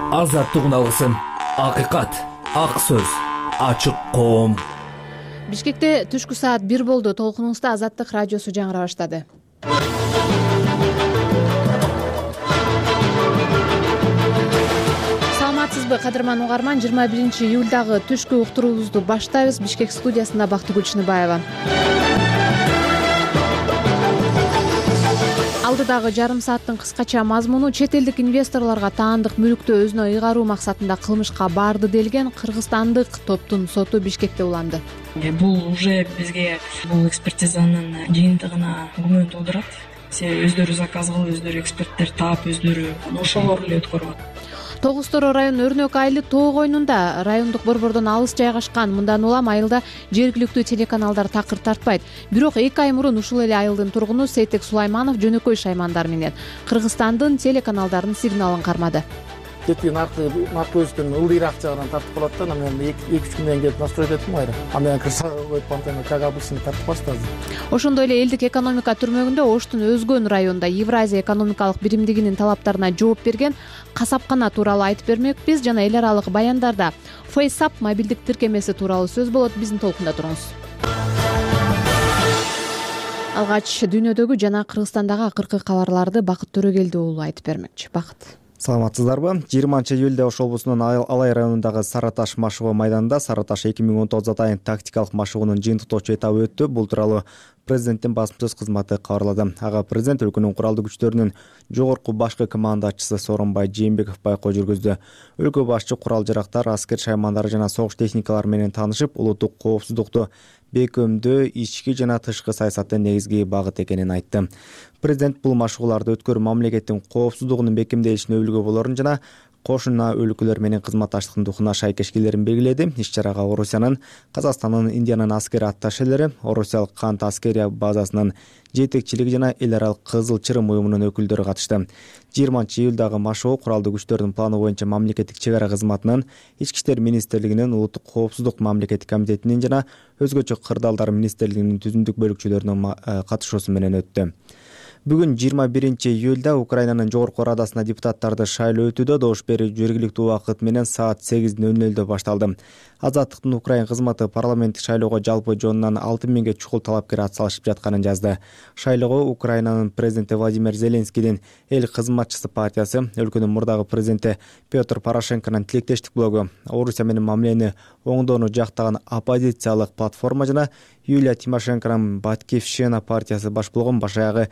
Азаттык алгысын, акыйкат, ак сөз, ачык коом. Бишкекте түшкү саат 1 болду. Толкунуңузда Азаттык радиосу жаңыра баштады. Саламатсызбы, кадырман угарман? 21-июлдагы түшкү уктуруубузду баштайбыз. Бишкек студиясында Бактыгүл Чыныбаева. Алдыдагы жарым сааттын кыскача мазмуну: чет элдик инвесторлорго таандык мүлктү өзүнө ыйгаруу максатында кылмышка барды делген кыргызстандык топтун соту Бишкекте уланды. Бул уже бизге бул экспертизанын жыйынтыгына күмөн туудурат. Себеби өздөрү заказ кылып, өздөрү эксперттер таап, өздөрү ошолор эле өткөрүп атат. Тогуз Тороо району Өрнөк айылы тоо койнунда райондук борбордон алыс жайгашкан. Мындан улам айылда жергиликтүү телеканалдар такыр тартпайт. Бирок 2 ай мурун ушул эле айылдын тургуну Сейтек Сулайманов жөнөкөй шаймандар менен Кыргызстандын телеканалдарынын сигналын кармады. Кеткен наркы өскөн ылдыйраак жагынан тартып калат да, мен 2-3 күндөн кийин настроить эттим айра. Андан кырса койпонтен как обычно тартып баштады. Ошондой эле элдик экономика түрмөгүндө Оштун Өзгөн районунда Евразия экономикалык биримдигинин талаптарына жооп берген касапкана тууралуу айтып бермекпиз. Жана эл аралык баяндарда FaceApp мобилдик тиркемеси тууралуу сөз болот. Биздин толкунда туруңуз. Алгач дүйнөдөгү жана Кыргызстандагы акыркы кабарларды Бакыт Төрөгелди уулу айтып бермекчи. Бакыт. Саламатсыздарбы? 20-июлда Ош облусунун Алай районундагы Сарыташ машыгуу майданында Сарыташ 2019 атайын тактикалык машыгуунун жыйынтыктоочу этабы өттү. Бул тууралуу президенттин басма сөз кызматы кабарлады. Ага президент өлкөнүн куралдуу күчтөрүнүн жогорку башкы командачысы Сооронбай Жээнбеков байкоо жүргүздү. Өлкө башчы курал жарактар, аскер шаймандары жана согуш техникалары менен таанышып, улуттук коопсуздукту бекемдөө ички жана тышкы саясаттын негизги багыт экенин айтты. Президент бул машыгууларды өткөрүү мамлекеттин коопсуздугунун бекемделишине үлгү болорун жана кошуна өлкөлөр менен кызматташтыктын духуна шайкешкелерин белгиледи. Иш-чарага Орусиянын, Казакстандын, Индиянын аскер атташелери, Орусиялык Кант аскерия базасынын жетекчилиги жана эл аралык Кызыл Чырым уюмунун өкүлдөрү катышты. 20-июлдагы машыгуу куралдуу күчтөрдүн планы боюнча мамлекеттик чек ара кызматынын, Ички иштер министрлигинин, Улуттук коопсуздук мамлекеттик комитетинин жана өзгөчө кырдаалдар министрлигинин түзүмдүк бөлүкчөлөрүнүн катышуусу менен өттү. Бүгүн 21-июлда Украинанын жогорку Радасына депутаттарды шайлоо өтүүдө. Добуш берүү жергиликтүү убакыт менен саат 8:00 башталды. Азаттыктын Украин кызматы парламенттик шайлоого жалпы жонунан 6000 чукул талапкер атсалышып жатканын жазды. Шайлоого Украинанын президенти Владимир Зеленскийдин эл кызматчысы партиясы, өлкөнүн мурдагы президенти Петр Порошенконун тилектештик блогу, Орусия менен мамилени оңдоону жактаган оппозициялык платформа жана Юлия Тимошенконун Батькивщина партиясы баш болгон башаягы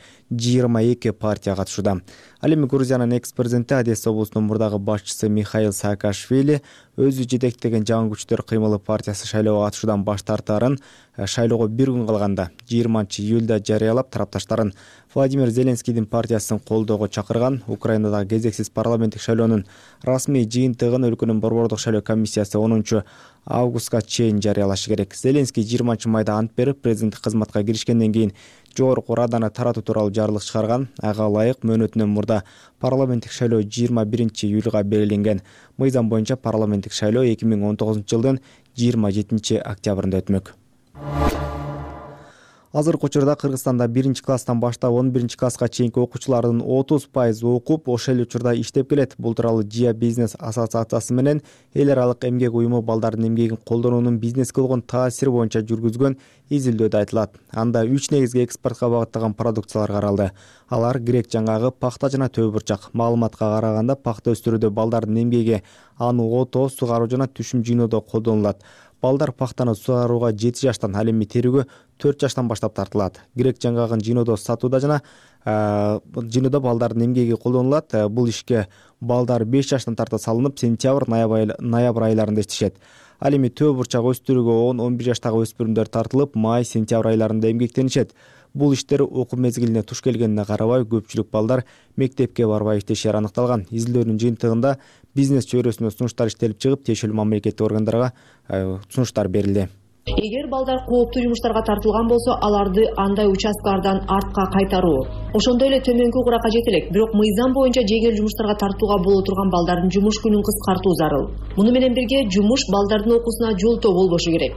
22 партия катышууда. Ал эми Грузиянын экс-президенти, Одесса облусунун мурдагы башчысы Михаил Саакашвили өзү жетектеген жаңы күчтөр кыймылы партиясы шайлоого катышуудан баш тартаарын шайлоого 1 күн калганда 20-июлда жарыялап, тарапташтарын Владимир Зеленскийдин партиясын колдоого чакырган. Украинадагы кезексиз парламенттик шайлоонун расмий жыйынтыгын өлкөнүн борбордук шайлоо комиссиясы 10 августка чейин жарыялашы керек. Зеленский 20 майда ант берип, президенттик кызматка киришкенден кийин жогорку Раданы таратуу тууралуу жарлык чыгарган. Ага ылайык мөөнөтүнөн мурда парламенттик шайлоо 21-июлга белгиленген. Мыйзам боюнча парламенттик шайлоо 2019-жылдын 27 октябрында өтмөк. Азыркы учурда Кыргызстанда 1-класстан баштап 11-класска чейинки окуучулардын 30% окуп, ошол учурда иштеп келет. Бул тууралуу Жия бизнес ассоциациясы менен эл аралык эмгек уюму балдардын эмгегин колдонуунун бизнеске болгон таасири боюнча жүргүзгөн изилдөөдө айтылат. Анда 3 негизги экспортко багытталган продукциялар каралды. Алар грек жаңгагы, пахта жана төө бурчак. Маалыматка караганда, пахта өстүрүүдө балдардын эмгеги аны отоо, сугаруу жана түшүм жыйноодо колдонулат. Балдар пахтаны сугарууга 7 жаштан, ал эми терүүгө 4 жаштан баштап тартылат. Грек жаңгагын жыйноодо, сатууда жана жыйноодо балдардын эмгеги колдонулат. Бул ишке балдар 5 жаштан тарта салынып, сентябрь айларында иштешет. Ал эми төө бурчак өстүрүүгө 10-11 жаштагы өспүрүмдөр тартылып, май-сентябрь айларында эмгектенишет. Бул иштер окуу мезгилине туш келгенине карабай, көпчүлүк балдар мектепке барбай иштешери аныкталган. Изилдөөнүн жыйынтыгында бизнес чөйрөсүнө сунуштар иштелип чыгып, тиешелүү мамлекеттик органдарга сунуштар берилди. Эгер балдар кооптуу жумуштарга тартылган болсо, аларды андай участкалардан артка кайтаруу. Ошондой эле төмөнкү уракка жетелек. Бирок мыйзам боюнча жегел жумуштарга тартууга боло турган балдардын жумуш күнүн кыскартуу зарыл. Муну менен бирге жумуш балдардын окуусуна жолтоо болбошу керек.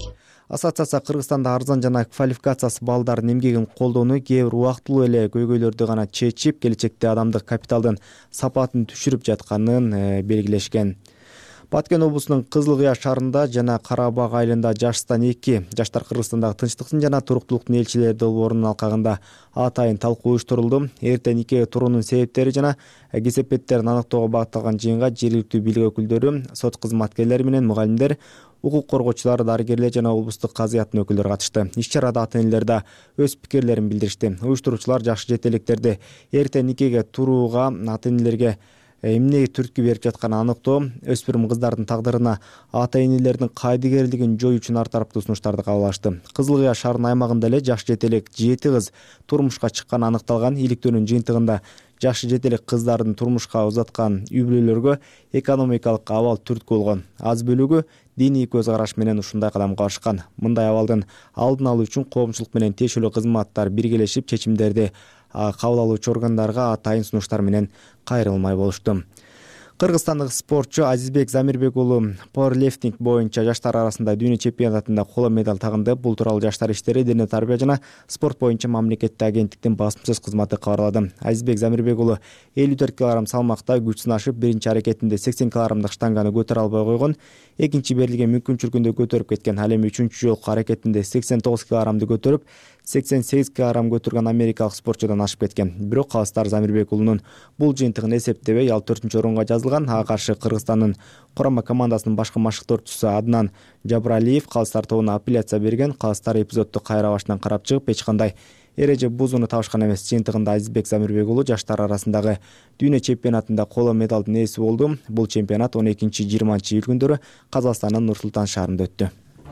Ассоциация Кыргызстанда арзан жана квалификациясы балдардын эмгегин колдоону кээ бир убактылуу эле көйгөйлөрдү гана чечип, келечекте адамдык капиталдын сапатын түшүрүп жатканын белгилешкен. Баткен облусунун Кызыл Кыя шаарында жана Карабаг айылында жаштан 2 жаштар Кыргызстандагы тынчтыктын жана туруктуулуктун элчилери долбоорунун алкагында атайын талкуу уюштурулду. Эртең никеге туруунун себептери жана кесепеттерин аныктоого багытталган жыйынга жергиликтүү бийлик өкүлдөрү, сот кызматкерлери менен мугалимдер, укук коргоочулар, дарыгерлер жана облустук казыяттын өкүлдөрү катышты. Иш-чарада ата-энелер да өз пикирлерин билдиришти. Уюштуруучулар жаш жетелектерди эртең никеге турууга ата-энелерге эмне түрткү берип жатканын аныктоо, өспүрүм кыздардын тагдырына ата-энелердин кайдыгерлигин жоюу үчүн ар тараптуу сунуштарды кабыл алышты. Кызыл Кыя шаарынын аймагында эле жаш жетелек 7 кыз турмушка чыкканы аныкталган. Иликтөөнүн жыйынтыгында жаш жетелек кыздардын турмушка узаткан үй бүлөлөргө экономикалык абал түрткү болгон. Аз бөлүгү диний көз караш менен ушундай кадамга барышкан. Мындай абалдын алдын алуу үчүн коомчулук менен тиешелүү кызматтар биргелешип чечимдерди кабыл алуучу органдарга атайын сунуштар менен кайрылмай болушту. Кыргызстандык спортчу Азизбек Замирбек уулу пауэрлифтинг боюнча жаштар арасында дүйнө чемпионатында коло медаль тагынды. Бул тууралуу Жаштар иштери, дене тарбия жана спорт боюнча мамлекеттик агенттиктин басмасөз кызматы кабарлады. Азизбек Замирбек уулу 54 кг салмакта күч сынашып, биринчи аракетинде 80 кг штанганы көтөрө албай койгон. Экинчи берилген мүмкүнчүлүгүндө көтөрүп кеткен. Ал эми үчүнчү жолку аракетинде 89 кг көтөрүп, 88 кг көтөргөн америкалык спортчудан ашып кеткен. Бирок калыстар Замирбек уулунун бул жыйынтыгын эсептебей, ал 4-орунга жазылган. Ага каршы Кыргызстандын курама командасынын башкы машыктоочусу Аднан Жабралиев калыстар тобуна апелляция берген. Калыстар эпизодду кайра башынан карап чыгып, эч кандай эреже бузууну табышкан эмес. Жыйынтыгында Азизбек Замирбек уулу жаштар арасындагы дүйнө чемпионатында коло медалдын ээси болду. Бул чемпионат 12-20 июль күндөрү Казакстандын Нур-Султан шаарында өттү.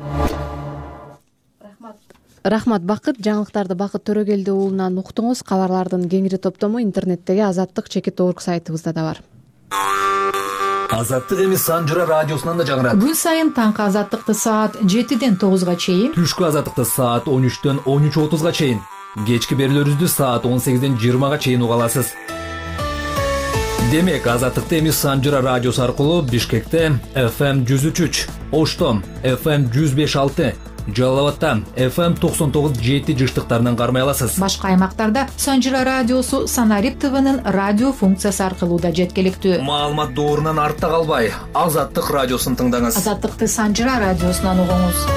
Рахмат Бакыт. Жаңылыктарды Бакыт Төрөгелди уулунан уктуңуз. Кабарлардын кеңири топтому интернеттеги azattik.org сайтыбызда да бар. Азаттык эми Санжыра радиосунан да жаңырат. Күн сайын таңкы Азаттыкты саат 7-ден 9-га чейин, Түшкү Азаттыкты саат 13-төн 13:30-га чейин, кечки берүүлөрүбүздү саат 18-ден 20-га чейин уга аласыз. Демек, Азаттыкты эми Санжыра радиосу аркылуу Бишкекте FM 103, Оштом FM 105.6, Жалал-Абадта FM 99.7 жыштыктарынан кармай аласыз. Башка аймактарда Санжыра радиосу Санарип ТВнын радио функциясы аркылуу да жеткиликтүү. Маалымат доорунан артта калбай, Азаттык радиосун тыңдаңыз. Азаттыкты Санжыра радиосунан угуңуз.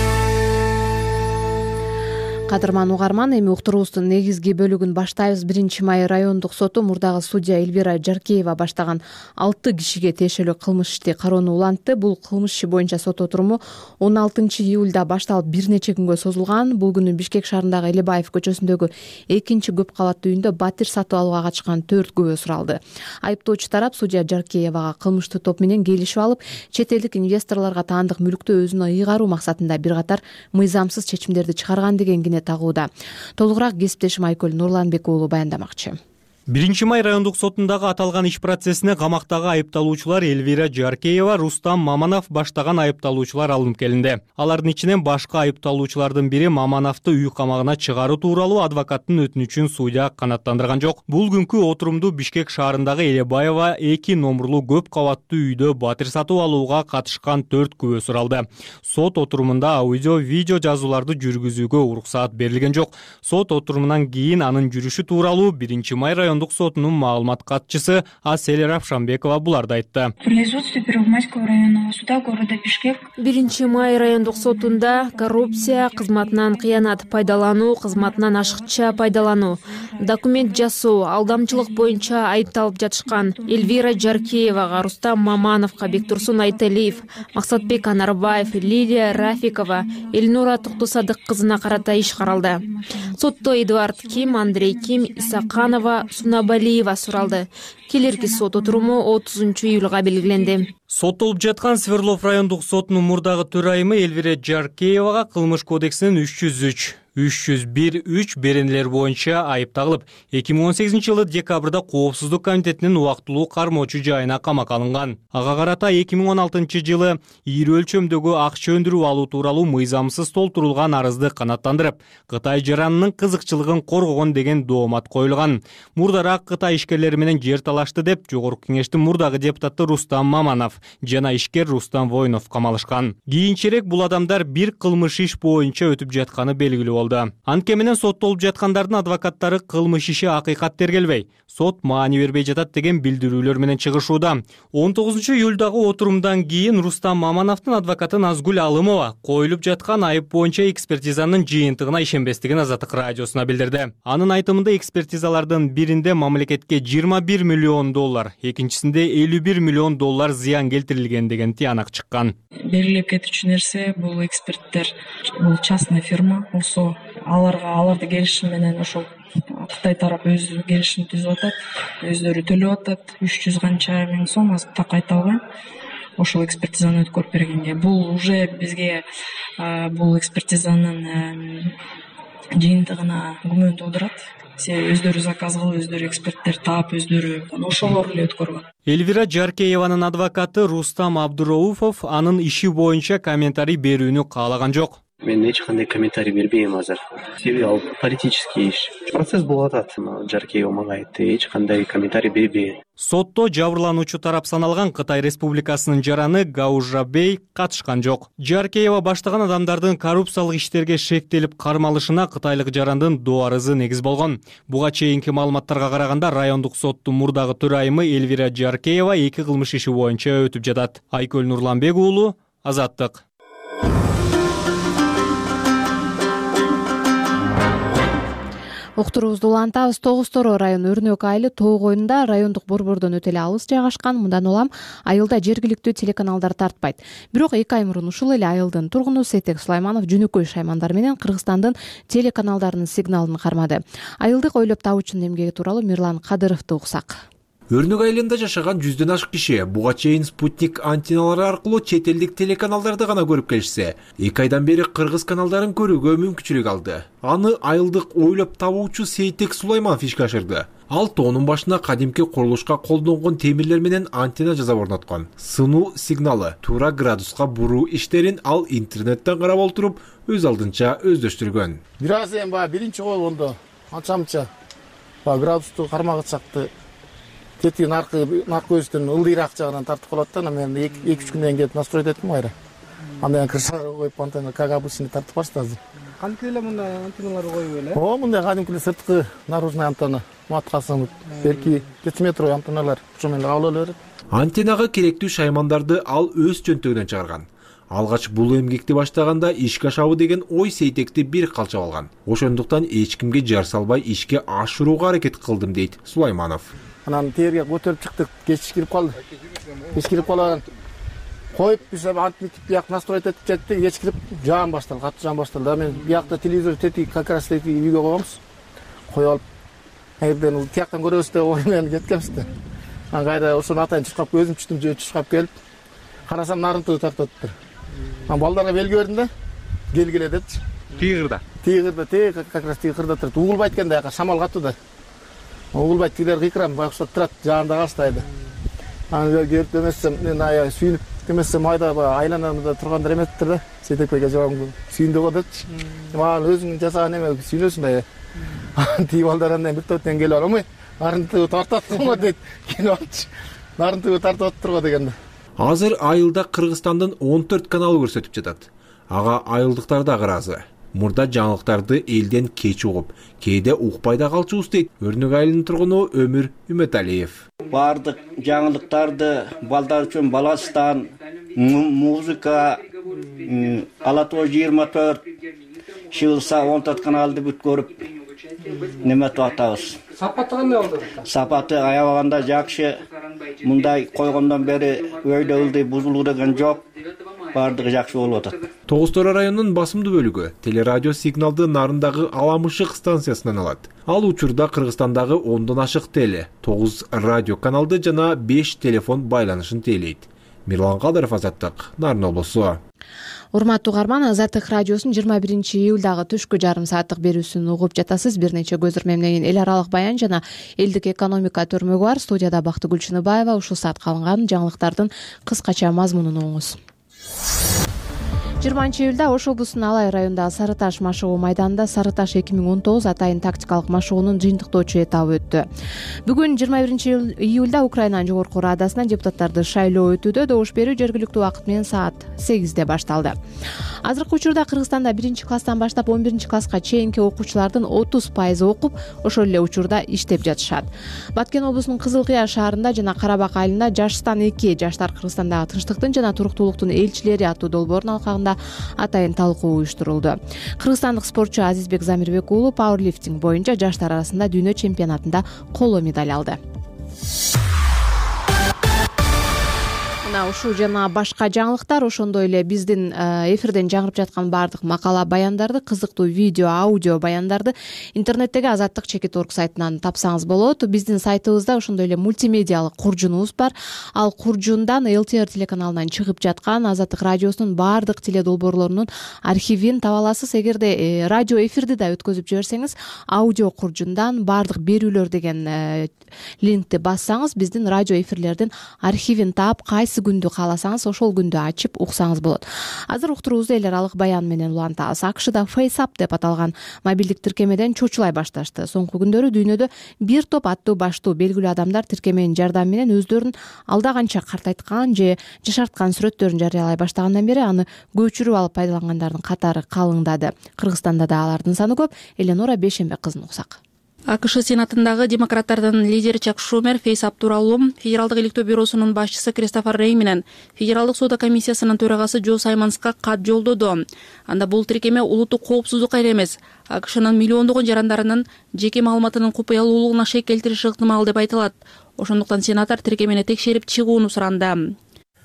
Кадырман угарман, эми уктуруубуздун негизги бөлүгүн баштайбыз. 1-май райондук соту мурдагы судья Эльвира Жаркеева баштаган 6 кишиге тиешелүү кылмыш ишти кароону улантты. Бул кылмыш иши боюнча сот отуруму 16-июлда башталып бир нече күнгө созулган. Бул күнү Бишкек шаарындагы Элебаев көчөсүндөгү 2 көп кабаттуу үйүндө батир сатып алууга катышкан 4 күбө суралды. Айыптоочу тарап судья Жаркеевага кылмыштуу топ менен келишип алып, чет элдик инвесторлорго таандык мүлктү өзүнө ыйгаруу максатында бир катар мыйзамсыз чечимдерди чыгарган деген тагууда. Толугураак кесиптешим Айкөл Нурланбек уулу баяндамакчы. 1-май райондук сотундагы аталган иш процессине камактагы айыпталуучулар Эльвира Жаркеева, Рустам Маманов баштаган айыпталуучулар алынып келинди. Алардын ичинен башкы айыпталуучулардын бири Мамановду үй камагына чыгаруу тууралуу адвокаттын өтүнүчүн судья канааттандырган жок. Бул күнкү отурумду Бишкек шаарындагы Элебаева 2 номерлуу көп кабаттуу үйдө батир сатып алууга катышкан 4 күбө суралды. Сот отурумунда аудио, видео жазууларды жүргүзүүгө уруксаат берилген жок. Сот отурумунан кийин анын жүрүшү тууралуу 1-май райондук сотунун маалымат катчысы Асель Равшанбекова буларды айтты. В производстве Первомайского районного суда города Бишкек 1-май райондук сотунда коррупция, кызматынан кыянат пайдалануу, кызматынан ашыкча пайдалануу, документ жасоо, алдамчылык боюнча айыпталып жатышкан Эльвира Жаркеевага, Рустам Мамановго, Бектурсун Айталиев, Максатбек Анарбаев, Лилия Рафикова, Эльнура Токтосадык кызына карата иш каралды. Сотто Эдуард Ким, Андрей Ким, Исаканова, Сунабалиева суралды. Келерки сот отуруму 30-июлга белгиленди. Соттолуп жаткан Свердлов райондук сотунун мурдагы төрайымы Эльвира Жаркеевага кылмыш кодексинин 303, 301 беренелер боюнча айыпталып, 2018-жылы декабрда Коопсуздук комитетинин убактылуу кармоочу жайына камакка алынган. Ага карата 2016-жылы ири өлчөмдөгү акча өндүрүп алуу тууралуу мыйзамсыз толтурулган арызды канааттандырып, Кытай жаранынын кызыкчылыгын коргогон деген доомат коюлган. Мурдараак Кытай ишкерлери менен жер талашты деп Жогорку Кеңештин мурдагы депутаты Рустам Маманов жана ишкер Рустам Воинов камалышкан. Кийинчерээк бул адамдар бир кылмыш иш боюнча өтүп жатканы белгилүү болду. Анткени менен соттолуп жаткандардын адвокаттары кылмыш иши акыйкат тергелбей, сот маани бербей жатат деген билдирүүлөр менен чыгышууда. 19-июлдагы отурумдан кийин Рустам Мамановдун адвокаты Назгүл Алымова коюлуп жаткан айып боюнча экспертизанын жыйынтыгына ишенбестигин Азаттык радиосуна билдирди. Анын айтымында экспертизалардын биринде мамлекетке $21 миллион, экинчисинде $51 миллион зыян келтирилген деген тыянак чыккан. Белгилеп кетүүчү нерсе, бул эксперттер, бул частный фирма болсо, аларды келишим менен ошол Кытай тарап өзү келишим түзүп атат, өздөрү төлөп атат, 300 канча миң сом так айта албайм. Ошол экспертизаны өткөрүп бергенге, бул уже бизге бул экспертизанын жыйынтыгына күмөн туудурат. Өздөрү заказ кылып, өздөрү эксперттер таап, өздөрү ошолор эле өткөргөн. Элвира Жаркееванын адвокаты Рустам Абдурауфов анын иши боюнча комментарий берүүнү каалаган жок. Мен эч кандай комментарий бербейм азыр. Себеби ал политический иш. Процесс болуп атат. Жаркеева мага айтты, эч кандай комментарий бербейм. Сотто жабырлануучу тарап саналган Кытай Республикасынын жараны Гао Жабей катышкан жок. Жаркеева баштаган адамдардын коррупциялык иштерге шектелип кармалышына кытайлык жарандын доо арызы негиз болгон. Буга чейинки маалыматтарга караганда райондук соттун мурдагы төрайымы Элвира Жаркеева 2 кылмыш иши боюнча өтүп жатат. Айкөл Нурланбек уулу, Азаттык. Уктуруубузду улантабыз. Тогуз-Торо району Өрнөк айылы Тоо коюнунда райондук борбордон өтө эле алыс жайгашкан. Мындан улам айылда жергиликтүү телеканалдар тартпайт. Бирок 2 ай мурун ушул эле айылдын тургуну Сейтек Сулайманов жөнөкөй шаймандар менен Кыргызстандын телеканалдарынын сигналын кармады. Айылдык ойлоп табуучунун эмгеги тууралуу Мирлан Кадыровду уксак. Өрнөк айылында жашаган 100дөн ашык киши буга чейин спутник антенналары аркылуу чет элдик телеканалдарды гана көрүп келишсе, 2 айдан бери кыргыз каналдарын көрүүгө мүмкүнчүлүк алды. Аны айылдык ойлоп табуучу Сейтек Сулайманов ишке ашырды. Ал тоонун башына кадимки курулушка колдонгон темирлер менен антенна жасап орноткон. Сынуу сигналы туура градуска буруу иштерин ал интернеттен карап олтуруп, өз алдынча өздөштүргөн. Бир аз эми биринчи койгондо анча-мынча градусту кармагы чакты тети наркы көздөн ылдыйраак жагынан тартып калат да, мен 2-3 күндөн келип настроить эттим айра. Андан кырса коюп антенна как обычно тартып баштады. Кантип эле мындай антенналар коюп эле? Мындай кадимки сырткы наружный антенна, маткасы белки 5 метр антенналар ошо менен алып эле берет. Антеннага керектүү шаймандарды ал өз чөнтөгүнөн чыгарган. Алгач бул эмгекти баштаганда ишке ашабы деген ой Сейтекти бир калчап алган. Ошондуктан эч кимге жар салбай ишке ашырууга аракет кылдым дейт Сулайманов. Анан терге көтөрүп чыктык, кеч кирип калды. Кеч кирип калган. Коюп биз антенна бияк настроить этип жеттик, кеч кирип жаан башталды, катуу жаан башталды. Мен биякта телевизор тети как раз тети үйгө койгонбуз. Коюп алып, эгерден тияктан көрөбүз деп ой менен кеткенбиз да. Анан кайда ошону атайын чуркап көзүм түштүм, чуркап келип, карасам нарынтыгы тартып атыптыр. Анан балдарга белги бердим да, келгиле депчи. Тигырда как раз тигырда турат. Угулбайт экен да, шамал катуу да. Угулбайт тигилер кыйкырам, байкуштап турат, жаанда калыштайды. Анан келип демесем, мен ая сүйүнүп демесем айда айланамда тургандар эместир да. Сейтекбекке жабам сүйүндү го депчи. Мага өзүң жасаган эме сүйүнөсүң да. Тиги балдар андан бир топтон келип алмай, нарынтыгы тартат го дейт. Келип алчы. Нарынтыгы тартып атыптыр го деген да. Азыр айылда Кыргызстандын 14 каналы көрсөтүп жатат. Ага айылдыктар да ыраазы. Мурда жаңылыктарды элден кеч угуп, кээде укпай да калчубуз дейт Өрнөк айылынын тургуну Өмүр Үмөталиев. Бардык жаңылыктарды балдар үчүн Баластан, музыка, Алатоо 24, Шылса 14 каналды бүт көрүп неметип атабыз. Сапаты кандай болду? Сапаты аябаганда жакшы. Мындай койгондон бери өйдө ылдый бузулуу деген жок. Бардыгы жакшы болуп атат. Тогуз-Торо районунун басымдуу бөлүгү телерадио сигналды нарындагы Аламышык станциясынан алат. Ал учурда Кыргызстандагы 10дон ашык теле, 9 радио каналды жана 5 телефон байланышын тейлейт. Мирлан Кадыров, Азаттык, Нарын облусу. Урматтуу угарман, Азаттык радиосунун 21-июлдагы түшкү жарым сааттык берүүсүн угуп жатасыз. Бир нече көзөрмө менен эл аралык баян жана элдик экономика төрмөгү бар. Студияда Бактыгүл Чыныбаева. Ушул саатка алынган жаңылыктардын кыскача мазмунун угуңуз. 20-июлда Ош облусунун Алай районундагы Сары Таш машыгуу майданында Сары Таш 2019 атайын тактикалык машыгуунун жыйынтыктоочу этабы өттү. Бүгүн 21-июлда Украинанын жогорку радасына депутаттарды шайлоо өтүүдө. Добуш берүү жергиликтүү убакыт менен саат 8-де башталды. Азыркы учурда Кыргызстанда 1-класстан баштап 11-класска чейинки окуучулардын 30% окуп, ошол эле учурда иштеп жатышат. Баткен облусунун Кызыл Кыя шаарында жана Карабак айылында Жаштан 2 жаштар Кыргызстандагы тынчтыктын жана туруктуулуктун элчилери аттуу долбоордун алкагында атайын талкуу уюштурулду. Кыргызстандык спортчу Азизбек Замирбек уулу пауэрлифтинг боюнча жаштар арасында дүйнө чемпионатында коло медаль алды. Ушул жана башка жаңылыктар, ошондой эле биздин эфирден жаңырып жаткан баардык макала баяндарды, кызыктуу видео, аудио баяндарды интернеттеги Азаттык.org сайтынан тапсаңыз болот. Биздин сайтыбызда ошондой эле мультимедиалык куржунубуз бар. Ал куржундан ЛТР телеканалынан чыгып жаткан Азаттык радиосунун баардык теледолбоорлорунун архивин таба аласыз. Эгерде радио эфирди да өткөзүп жиберсеңиз, аудио куржундан баардык берүүлөр деген линкти бассаңыз, биздин радио эфирлердин архивин таап, кайсы күндү кааласаңыз ошол күндү ачып уксаңыз болот. Азыр уктуруубузду эл аралык баян менен улантабыз. АКШда FaceApp деп аталган мобилдик тиркемеден чочулай башташты. Соңку күндөрү дүйнөдө бир топ аттуу баштуу белгилүү адамдар тиркеменин жардамы менен өздөрүн алда канча картайткан же жашарткан сүрөттөрүн жарыялай баштагандан бери аны көчүрүп алып пайдалангандардын катары калыңдады. Кыргызстанда да алардын саны көп. Эленора Бейшембек кызын уксак. АКШ Сенатындагы демократтардын лидери Чак Шумер FaceApp тууралуу Федералдык электөө бюросунун башчысы Кристофер Рей менен Федералдык соода комиссиясынын төрагасы Джо Саймонска кат жолдоду. Анда бул тиркеме улуттук коопсуздукка эле эмес, АКШнын миллиондогон жарандарынын жеке маалыматынын купуялуулугуна шек келтириши ыктымал деп айтылат. Ошондуктан сенатор тиркемени текшерип чыгууну суранды.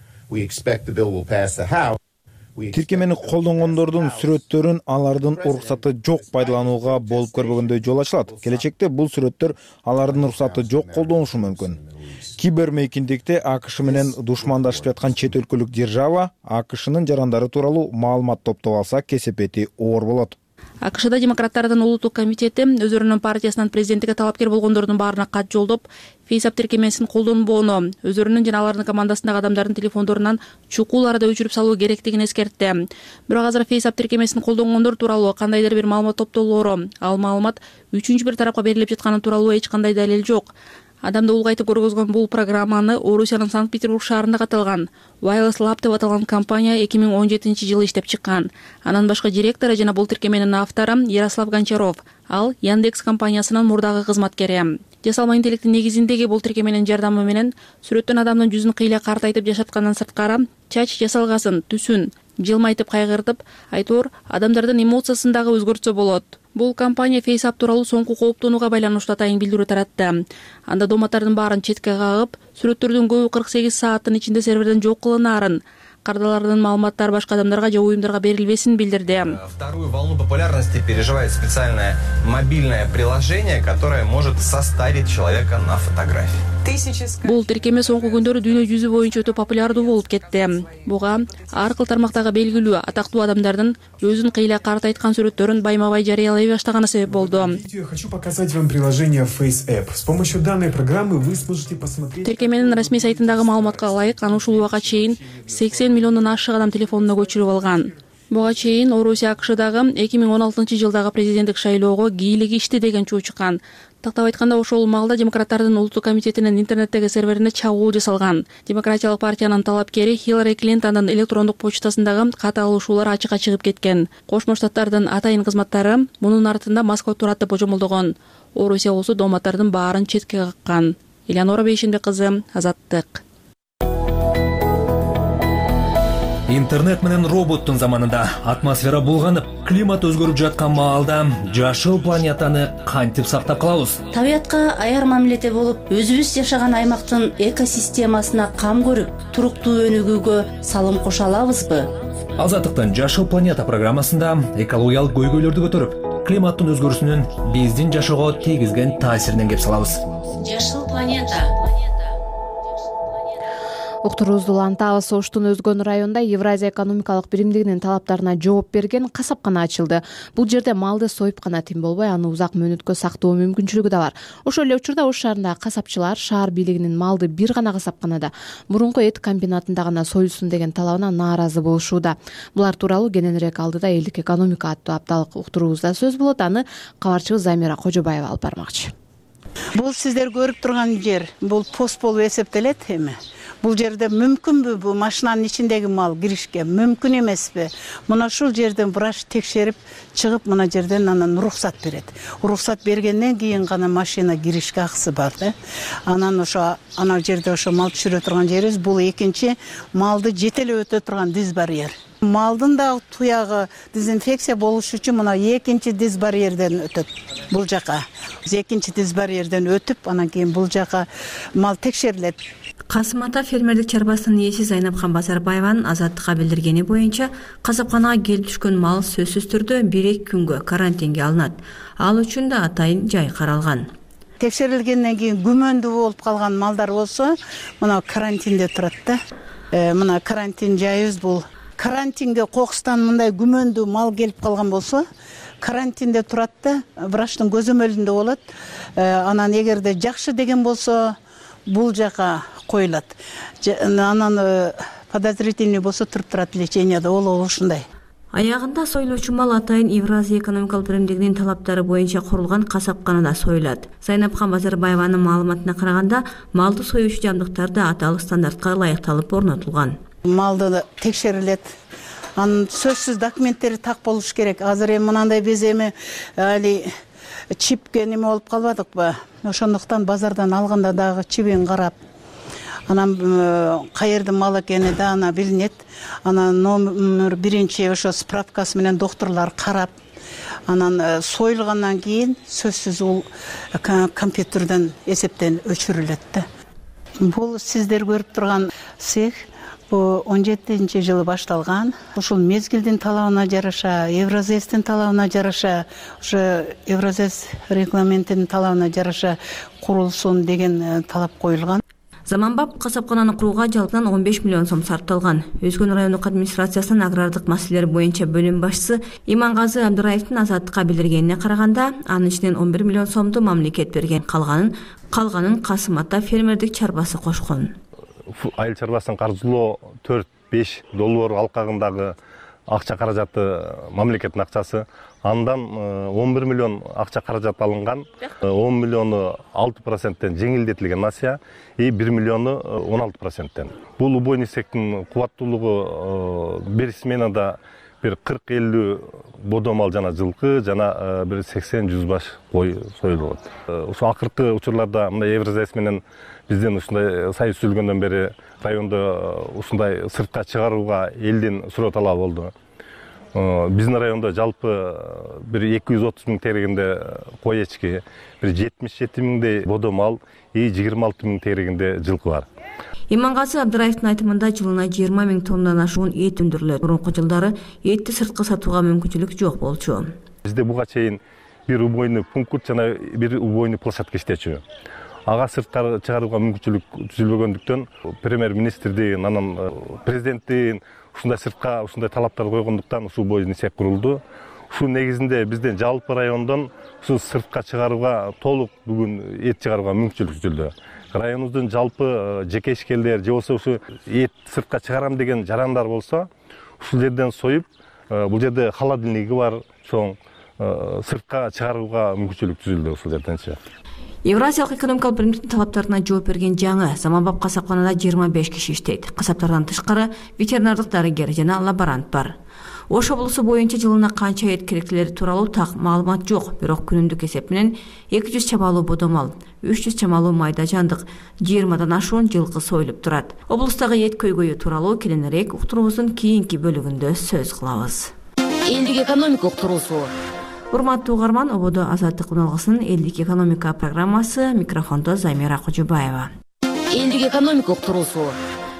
Тиркемени колдонгондордун сүрөттөрүн алардын уруксаты жок пайдаланууга болуп көрбөгөндөй жол ачылат. Келечекте бул сүрөттөр алардын уруксаты жок колдонушу мүмкүн. Кибермейкиндикте АКШ менен душмандашып жаткан чет өлкөлүк держава АКШнын жарандары тууралуу маалымат топтоп алса, кесепети оор болот. АКШда демократтардын улуттук комитети өздөрүнүн партиясынан президенттикке талапкер болгондордун баарына кат жолдоп, FaceApp тиркемесин колдонбоону, өзөрүнүн жана алардын командасындагы адамдардын телефондорунан чукул арада өчүрүп салуу керектигин эскертти. Бирок азыр FaceApp тиркемесин колдонгондор тууралуу кандайдыр бир маалымат топтолоору, ал маалымат үчүнчү бир тарапка берилип жатканы тууралуу эч кандай далил жок. Адамды улгайтып көргөзгөн бул программаны Орусиянын Санкт-Петербург шаарында катталган Wireless Lab деп аталган компания 2017-жылы иштеп чыккан. Анан башка директору жана бул тиркеменин автору Ярослав Гончаров. Ал Яндекс компаниясынын мурдагы кызматкери. Жасалма интеллекттин негизиндеги бул тиркеменин жардамы менен сүрөттөн адамдын жүзүн кыйла картайтып жашаткандан сырткары чач жасалгасын, түсүн жылмайтып кайгыртып, айтор адамдардын эмоциясын дагы өзгөртсө болот. Бул компания FaceApp тууралуу соңку кооптонууга байланыштуу атайын билдирүү таратты. Анда дооматтардын баарын четке кагып, сүрөттөрдүн көбү 48 сааттын ичинде серверден жок кылынаарын, кардалардын маалыматтары башка адамдарга же уюмдарга берилбесин билдирди. Вторую волну популярности переживает специальное мобильное приложение, которое может состарить человека на фотографии. Бул тиркеме соңку күндөрү дүйнө жүзү боюнча өтө популярдуу болуп кетти. Буга ар кыл тармактагы белгилүү атактуу адамдардын өзүн кыйла картайткан сүрөттөрүн байма-бай жарыялай баштаганы себеп болду. Я хочу показать вам приложение FaceApp. С помощью данной программы вы сможете посмотреть. Тиркеменин расмий сайтындагы маалыматка ылайык, аны ушул убакка чейин 80 миллиондон ашык адам телефонуна көчүрүп алган. Буга чейин Орусия АКШдагы 2016-жылдагы президенттик шайлоого кийлик ишти деген чуу чыккан. Тактап айтканда, ошол маалда демократтардын улуттук комитетинин интернеттеги серверине чабуул жасалган. Демократиялык партиянын талапкери Хиллари Клинтондун электрондук почтасындагы кат алышуулар ачыкка чыгып кеткен. Кошмо Штаттардын атайын кызматтары мунун артында Москва турат деп божомолдогон. Орусия болсо дооматтардын баарын четке каккан. Эленора Бейшембек кызы, Азаттык. Интернет менен роботтун заманында атмосфера булганып, климат өзгөрүп жаткан маалда жашыл планетаны кантип сактап калабыз? Табиятка аяр мамиледе болуп, өзүбүз жашаган аймактын экосистемасына кам көрүп, туруктуу өнүгүүгө салым кошо алабызбы? Азаттыктын Жашыл планета программасында экологиялык көйгөйлөрдү көтөрүп, климаттын өзгөрүүсүнүн биздин жашоого тийгизген таасиринен кеп салабыз. Жашыл планета. Уктуруубузду улантабыз. Оштун Өзгөн районунда Евразия экономикалык биримдигинин талаптарына жооп берген касапкана ачылды. Бул жерде малды союп гана тим болбой, аны узак мөөнөткө сактоо мүмкүнчүлүгү да бар. Ошол эле учурда Ош шаарындагы касапчылар шаар бийлигинин малды бир гана касапканада, мурунку эт комбинатында гана союлсун деген талабына нааразы болушууда. Булар тууралуу кененирээк алдыда элдик экономика аттуу апталык уктуруубузда сөз болот. Аны кабарчыбыз Замира Кожобаева алып бармакчы. Бул сиздер көрүп турган жер, бул пост болуп эсептелет эми. Бул жерде мүмкүнбү бул машинанын ичиндеги мал киришке? Мүмкүн эмеспи? Мына ушул жерден врач текшерип чыгып, мына жерден анан уруксат берет. Уруксат бергенден кийин гана машина киришке акысы бар да. Анан ошо ана жерде ошо мал түшүрө турган жерибиз, бул экинчи малды жетелеп өтө турган диз барьер. Малдын да туягы дезинфекция болуш үчүн мына экинчи диз барьерден өтөт. Бул жака экинчи диз барьерден өтүп, анан кийин бул жака мал текшерилет. Касым Ата фермердик чарбасынын ээси Зайнапхан Базарбаеванын Азаттыкка билдиргени боюнча, касапканага келип түшкөн мал сөзсүз түрдө 1-2 күнгө карантинге алынат. Ал үчүн да атайын жай каралган. Текшерилгенден кийин күмөндүү болуп калган малдар болсо, мына карантинде турат да. Мына карантин жайыбыз бул. Карантинге кокустан мындай күмөндүү мал келип калган болсо, карантинде турат да, врачтын көзөмөлүндө болот. Анан эгерде жакшы деген болсо, бул жака коюлат. Анан подозрительный болсо туруп турат леченияда, ол ушундай. Аягында союлуучу мал атайын Евразия экономикалык биримдигинин талаптары боюнча курулган касапканада союлат. Зайнапхан Базарбаеванын маалыматына караганда, малды союучу жабдыктар да аталык стандартка ылайыкталып орнотулган. Малды текшерилет. Анын сөзсүз документтери так болуш керек. Азыр эми мынандай биз эми али чипке неме болуп калбадыкпы? Ошондуктан базардан алганда дагы чибин карап, анан каердин мал экени да ана билинет. Анан номер 1 ошо справкасы менен докторлор карап, анан союлгандан кийин сөзсүз ул компьютерден эсептен өчүрүлөт да. Бул сиздер көрүп турган цех 17-жылы башталган. Ушул мезгилдин талабына жараша, Евразестин талабына жараша, ошо Евразес регламентинин талабына жараша курулсун деген талап коюлган. Заманбап касапкананы курууга жалпынан 15 миллион сом сарпталган. Өзгөн райондук администрациясынын агрардык маселелер боюнча бөлүм башчысы Имангазы Абдыраевдин Азаттыкка билдиргенине караганда, анын ичинен 11 миллион сомду мамлекет берген, калганын Касым Ата фермердик чарбасы кошкон. Айыл чарбасын каржылоо 4-5 доллар алкагындагы акча каражаты мамлекеттин акчасы. Андан 11 миллион акча каражат алынган, 10 миллиону 6%тен жеңилдетилген насия, 1 миллиону 16%тен. Бул убой несектин кубаттуулугу бир сменада бир 40-50 бодомал жана жылкы, жана бир 80-100 баш кой союлат. Ошо акыркы учурларда мындай Евразес менен бизден ушундай союз түзүлгөндөн бери райондо ушундай сыртка чыгарууга элдин суроо талабы болду. Биздин райондо жалпы бир 230 000 тегерегинде кой эчки, бир 77 000 бодомал, 26 000 тегерегинде жылкы бар. Имангазы Абдыраевдин айтымында жылына 20 000 тоннадан ашуун эт өндүрүлөт. Мурунку жылдары этти сырткы сатууга мүмкүнчүлүк жок болчу. Бизде буга чейин бир убойный пункт жана бир убойный площадка иштечү. Ага сырткы чыгарууга мүмкүнчүлүк түзүлбөгөндүктөн премьер-министрдин, анан президенттин ушундай сыртка ушундай талаптар койгондуктан ушул бойдон исек курулду. Ушул негизинде бизден жалпы райондон ушул сыртка чыгарууга толук бүгүн эт чыгарууга мүмкүнчүлүк түзүлдү. Районубуздун жалпы жеке ишкерлер же болсо ушу эт сыртка чыгарам деген жарандар болсо, ушул жерден союп, бул жерде холодильниги бар, чоң сыртка чыгарууга мүмкүнчүлүк түзүлдү ушул жерденчи. Евразиялык экономикалык биримдиктин талаптарына жооп берген жаңы заманбап касапканада 25 киши иштейт. Касаптардан тышкары ветеринардык дарыгер жана лаборант бар. Ош облусу боюнча жылына канча эт керектелери тууралуу так маалымат жок, бирок күнүмдүк эсеп менен 200 чамалуу бодомал, 300 чамалуу майда жандык, 20дан ашуун жылкы союлуп турат. Облустагы эт көйгөйү тууралуу кененирээк уктуруубуздун кийинки бөлүгүндө сөз кылабыз. Элдик экономика уктуруусу. Урматтуу угарман, ободо Азаттык үналгысынын элдик экономика программасы, микрофондо Замира Кожобаева. Элдик экономика уктуруусу.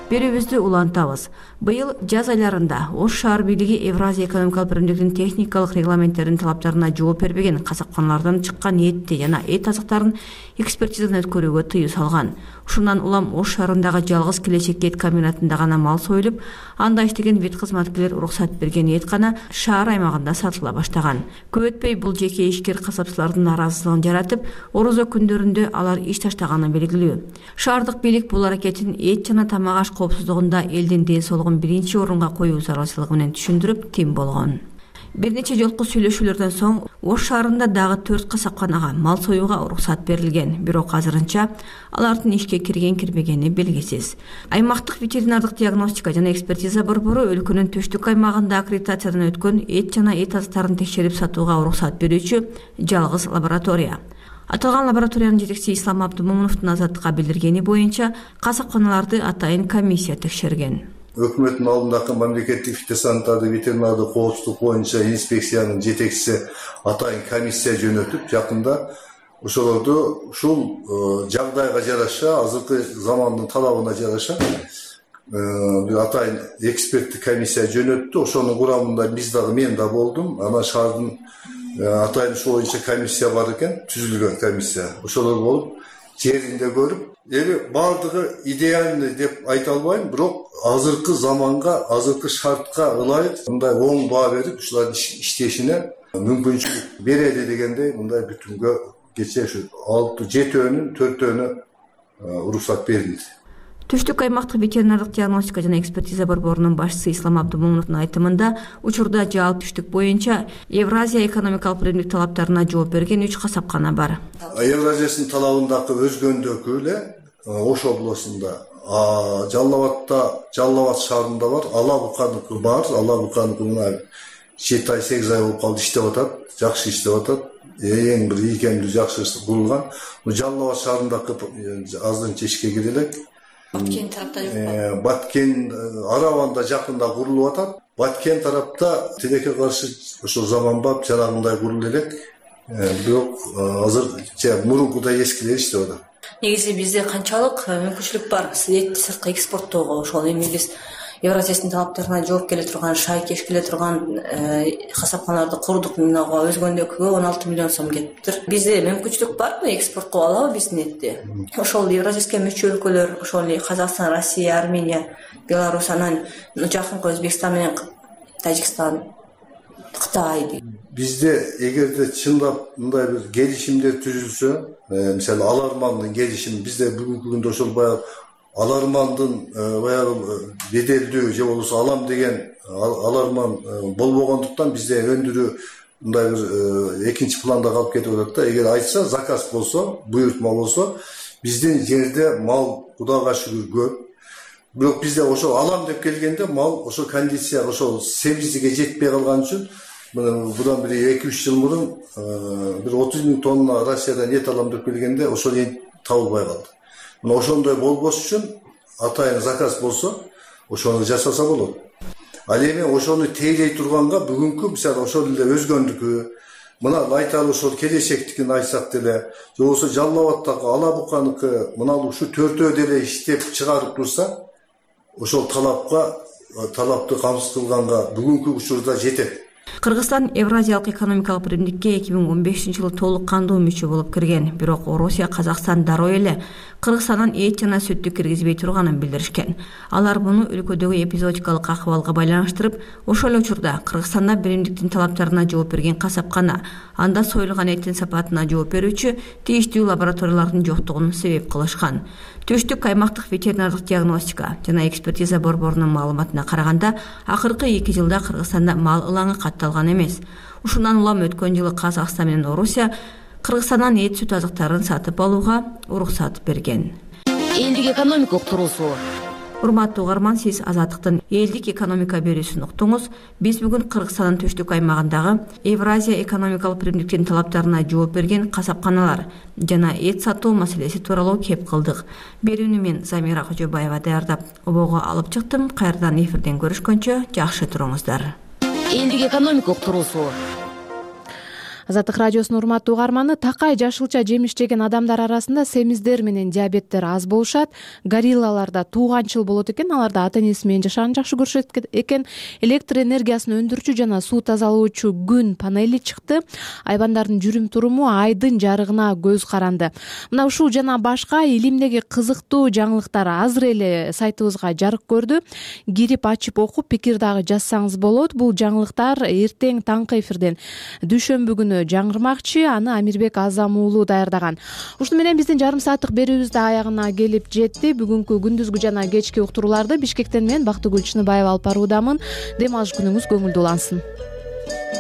берүүбүздү улантабыз. Быйыл жаз айларында Ош шаар бийлиги Евразия экономикалык биримдиктин техникалык регламенттеринин талаптарына жооп бербеген касапканалардан чыккан этти жана эт азыктарын экспертизадан өткөрүүгө тыюу салган. Ушундан улам Ош шаарындагы жалгыз келечекке эт комбинатында гана мал союлуп, анда иштеген вет кызматкерлер уруксат берген эт гана шаар аймагында сатыла баштаган. Көп өтпөй бул жеке ишкер касапчылардын нааразычылыгын жаратып, орозо күндөрүндө алар иш таштаганы белгилүү. Шаардык бийлик бул аракетин эт жана тамак аш коопсуздугунда элдин ден соолугун биринчи орунга коюу зарылчылыгы менен түшүндүрүп тим болгон. Бир нече жолку сүйлөшүүлөрдөн соң Ош шаарында дагы 4 касапканага мал союуга уруксат берилген. Бирок азырынча алардын ишке кирген-кирбегени белгисиз. Аймактык ветеринардык диагностика жана экспертиза борбору өлкөнүн түштүк аймагында аккредитациядан өткөн эт жана эт азыктарын текшерип сатууга уруксат берүүчү жалгыз лаборатория. Аталган лабораториянын жетекчиси Ислам Абдумомуновдун Азаттыкка билдиргени боюнча касапканаларды атайын комиссия текшерген. Өкмөттүн алдындагы мамлекеттик фитосанитардык ветеринардык коопсуздук боюнча инспекциянын жетекчиси атайын комиссия жөнөтүп, жакында ошолорду ушул жагдайга жараша, азыркы замандын талабына жараша бир атайын эксперттик комиссия жөнөттү. Ошонун курамында биз дагы мен да болдум. Ана шаардын атайын ушул боюнча комиссия бар экен, түзүлгөн комиссия. Ошолор болуп, жеринде көрүп, бардыгы идеальный деп айта албайм, бирок азыркы заманга, азыркы шартка ылайык мындай оң баа берип, ушулардын иштешине мүмкүнчүлүк берели дегендей мындай бүтүнгө кече ушу 6-7-өнүн 4-өнү уруксат берилди. Түштүк аймактык ветеринардык диагностика жана экспертиза борборунун башчысы Ислам Абдумомуновдун айтымында, учурда жалпы түштүк боюнча Евразия экономикалык биримдик талаптарына жооп берген 3 касапкана бар. Евразиясынын талабындагы өзгөндөгү эле Ош областында, Жалал Абад шаарында бар, Ала-Буканыкы бар. Ала-Буканыкы мына 7 ай 8 ай болуп калды, иштеп атат, жакшы иштеп атат. Эң бир ийкемдүү жакшы курулган. Жалал Абад шаарындагы аздынча ишке кире элек. Баткен тарапта жок. Баткен Араванда жакында курулуп атат. Баткен тарапта тилекке каршы ошо заманбап жанагындай курулуп элек. Бирок азыр мурункудай эскилер иштеп атат. Негизи бизде канчалык мүмкүнчүлүк бар этти сыртка экспорттоого? Ошол эми биз Евразиясынын талаптарына жооп келе турган, шайкеш келе турган касапканаларды курдук. Мынага өзгөндөгүгө 16 миллион сом кетиптир. Бизде мүмкүнчүлүк барбы, экспорт кылып алабы биздин этти? Ошол Евразияске мүчө өлкөлөр, ошол Казакстан, Россия, Армения, Беларусь, анан жакынкы Өзбекстан менен Тажикстан, Кытай. Бизде эгерде чындап мындай бир келишимдер түзүлсө, мисалы Алармандын келишими, бизде бүгүнкү күндө ошол баягы Алармандын баягы беделдүү же болбосо алам деген Аларман болбогондуктан бизде өндүрүү мындай бир экинчи планда калып кетип атат да. Эгер айтса, заказ болсо, буйртма болсо, биздин жерде мал Кудайга шүгүр көп. Бирок бизде ошол алам деп келгенде мал ошол кондиция, ошол себизиге жетпей калган үчүн будан бир 2-3 жыл мурун бир 30 000 тонна Россиядан эт алам деп келгенде ошол эт табылбай калды. Мына ошондой болбош үчүн атайын заказ болсо, ошону жасаса болот. Ал эми ошону тейлей турганга бүгүнкү мисалы ошол эле өзгөндүкү, мына айталы ошол келечектикин айтсак деле, же болбосо Жалал Абадтагы Ала-Буканыкы мына ушу 4-өө деле иштеп чыгарып турса, ошол талапты камсыз кылганга бүгүнкү учурда жетет. Кыргызстан Евразиялык экономикалык биримдикке 2015-жылы толук кандуу мүчө болуп кирген. Бирок Орусия, Казакстан дароо эле Кыргызстандан эт жана сүттү киргизбей турганын билдиришкен. Алар муну өлкөдөгү эпизодикалык акыбалга байланыштырып, ошол эле учурда Кыргызстанда биримдиктин талаптарына жооп берген касапкана, анда союлган эттин сапатына жооп берүүчү тийиштүү лабораториялардын жоктугун себеп кылышкан. Түштүк аймактык ветеринардык диагностика жана экспертиза борборунун маалыматына караганда, акыркы 2 жылда Кыргызстанда мал ылаңы катталган эмес. Ушундан улам өткөн жылы Казакстан менен Орусия Кыргызстандан эт сүт азыктарын сатып алууга уруксат берген. Элдик экономикалык туруусу. Урматтуу угарман, сиз Азаттыктын элдик экономика берүүсүн уктуңуз. Биз бүгүн Кыргызстандын түштүк аймагындагы Евразия экономикалык биримдиктин талаптарына жооп берген касапканалар жана эт сатуу маселеси тууралуу кеп кылдык. Берүүнү мен Замира Кожобаева даярдап, обого алып чыктым. Кайрадан эфирден көрүшкөнчө жакшы туруңуздар. Элдик экономикалык туруусу. Азаттык радиосунун урматтуу угарманы, такай жашылча жемиш жеген адамдар арасында семиздер менен диабеттер аз болушат. Гориллаларда тууганчыл болот экен, аларда ата энеси менен жашаганды жакшы көрүшөт экен. Электр энергиясын өндүрүүчү жана суу тазалоочу күн панели чыкты. Айбандардын жүрүм туруму айдын жарыгына көз каранды. Мына ушул жана башка илимдеги кызыктуу жаңылыктар азыр эле сайтыбызга жарык көрдү. Кирип ачып окуп пикир дагы жазсаңыз болот. Бул жаңылыктар эртең таңкы эфирден дүйшөмбү күнү жаңырмакчы. Аны Амирбек Азам уулу даярдаган. Ушуну менен биздин жарым сааттык берүүбүз да аягына келип жетти. Бүгүнкү күндүзгү жана кечки уктурууларды Бишкектен мен Бактыгүл Чыныбаева алып баруудамын. Дем алыш күнүңүз көңүлдүү улансын.